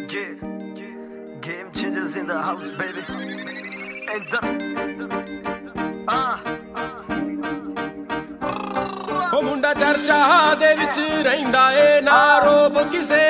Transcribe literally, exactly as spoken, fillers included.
Game changers in the house, baby. Enter. Ah. ਉਹ ਮੁੰਡਾ ਚਰਚਾ ਦੇ ਵਿੱਚ ਰਹਿੰਦਾ ਏ ਨਾ ਰੋਬ ਕਿਸੇ